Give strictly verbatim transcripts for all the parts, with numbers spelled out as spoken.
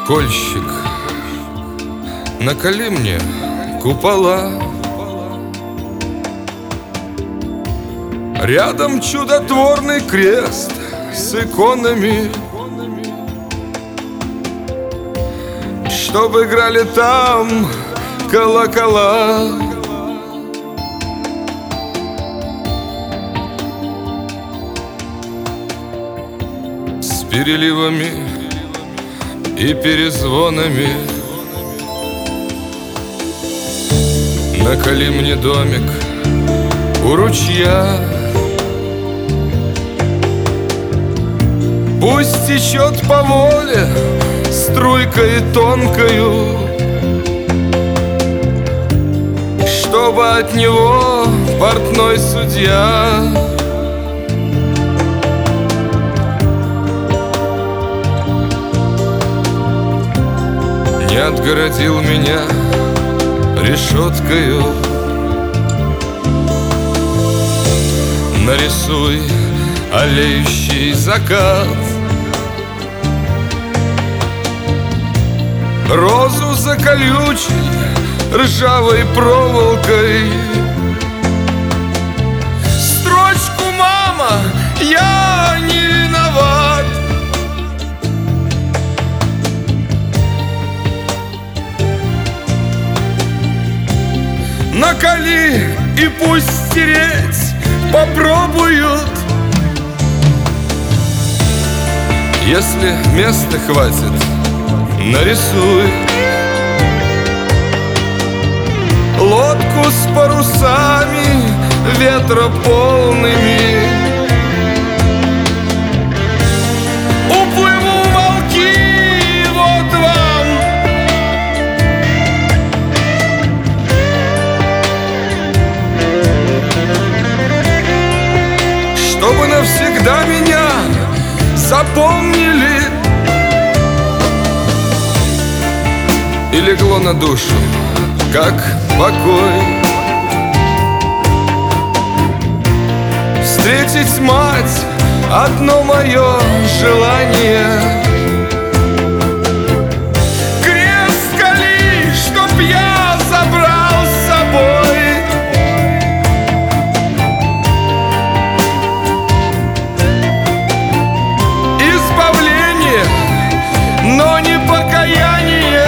Кольщик, наколи мне купола. Рядом чудотворный крест с иконами, чтоб играли там колокола. С переливами и перезвонами. Наколи мне домик у ручья. Пусть течет по воле струйкой тонкою, чтобы от него портной судья не отгородил меня решеткою. Нарисуй олеющий закат, розу за колючей ржавой проволокой. Строчку: мама, я не виноват. Наколи и пусть стереть попробуют. Если места хватит, нарисуй лодку с парусами ветрополными. Уплыву в волки, вот вам. Чтобы навсегда меня запомнили. И легло на душу, как покой, встретить мать — одно мое желание. Крест кали, чтоб я забрал с собой. Избавление, но не покаяние.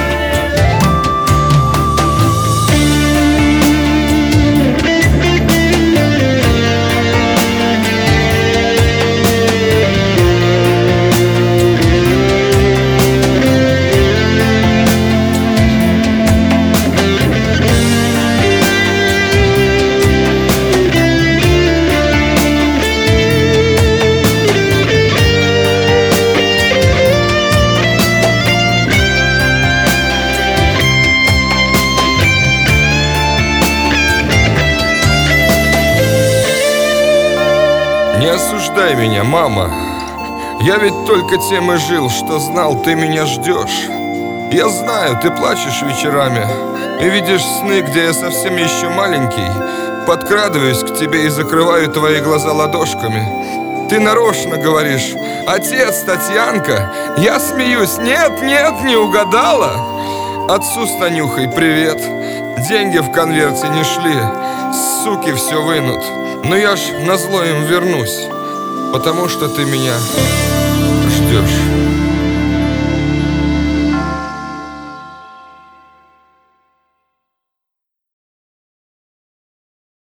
Не осуждай меня, мама. Я ведь только тем и жил, что знал, ты меня ждешь. Я знаю, ты плачешь вечерами и видишь сны, где я совсем еще маленький. Подкрадываюсь к тебе и закрываю твои глаза ладошками. Ты нарочно говоришь: отец, Татьянка. Я смеюсь: нет, нет, не угадала. Отцу с Танюхой привет. Деньги в конверте не шли, суки все вынут. Но я ж назло им вернусь, потому что ты меня ждешь.